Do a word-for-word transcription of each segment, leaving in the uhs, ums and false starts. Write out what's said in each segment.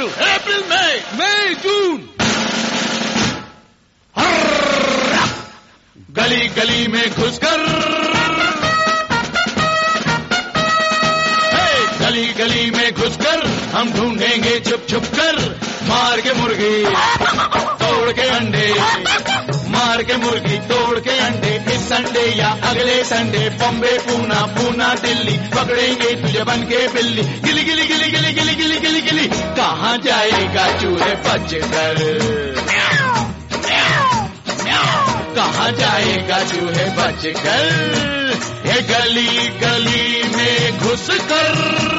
अप्रैल अप्रैल मई मई जून। गली गली में घुसकर, गली गली में घुसकर हम ढूंढेंगे छुप छुप कर, मार के मुर्गी तोड़ के अंडे, मार के मुर्गी तोड़ के अंडे। इस संडे या अगले संडे बॉम्बे पूना पूना दिल्ली पकड़ेंगे तुझे बन के बिल्ली। गिली गिली गिली गिली गिली गिली गिली गिली कहाँ जाएगा चूहे बच कर, कहाँ जाएगा चूहे बच कर। ये गली गली में घुस कर,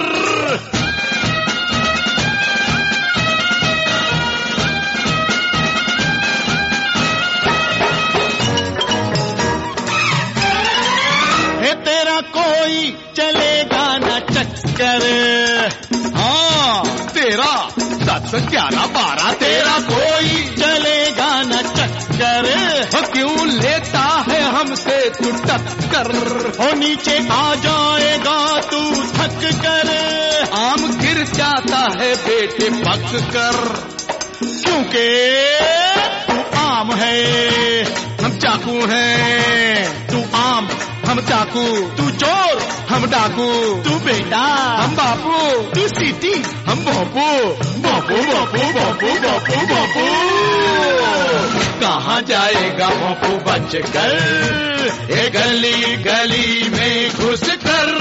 है तेरा कोई चलेगा ना चक्कर। हाँ तेरा दस ग्यारह बारह तेरा कोई चलेगा ना चक्कर। क्यों लेता है हमसे तू टक्कर, हो नीचे आ जाएगा तू थक कर। आम गिर जाता है बेटे पक कर, क्योंकि तू आम है हम चाकू हैं। तू आम हम चाकू, तू चोर हम डाकू, तू बेटा हम बापू, तू सीटी हम बापू बापू बापू बापू बापू बापू। कहाँ जाएगा बापू बच कर, ये गली गली में घुस कर।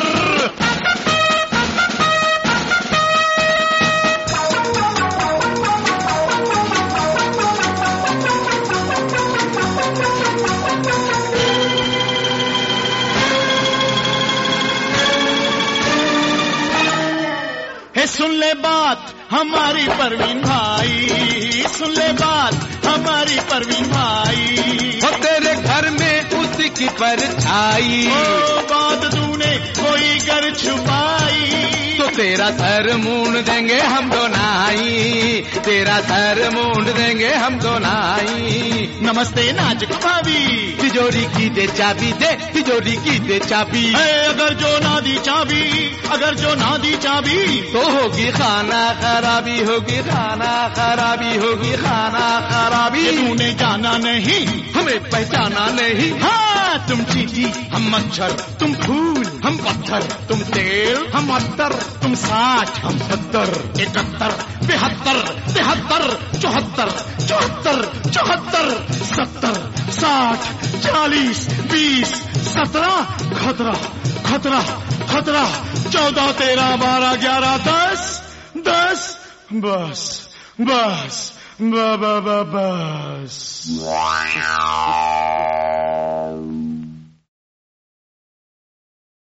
सुन ले बात हमारी परवीन भाई, सुन ले बात हमारी परवीन भाई। और तेरे घर में उसकी परछाई, ओ बात तूने कोई कर छुपाई। तो तेरा सर मूंड देंगे हम दो नाई, तेरा सर मूंड देंगे हम दो नाई। नमस्ते नाजुक भाभी, तिजोरी की दे चाबी, दे तिजोरी की दे चाबी। अगर जो ना दी चाबी, अगर जो ना दी चाबी, तो होगी खाना खराबी, होगी खाना खराबी, होगी खाना खराबी। तूने जाना नहीं, हमें पहचाना नहीं। हाँ तुम चींटी हम मच्छर, तुम फूल हम पत्थर, तुम तेल हम अत्तर, तुम साठ हम सत्तर, इकहत्तर बेहत्तर तिहत्तर चौहत्तर चौहत्तर चौहत्तर सत्तर साठ चालीस बीस सत्रह खतरा खतरा खतरा चौदह तेरह बारह ग्यारह दस दस बस बस ब ब ब बस।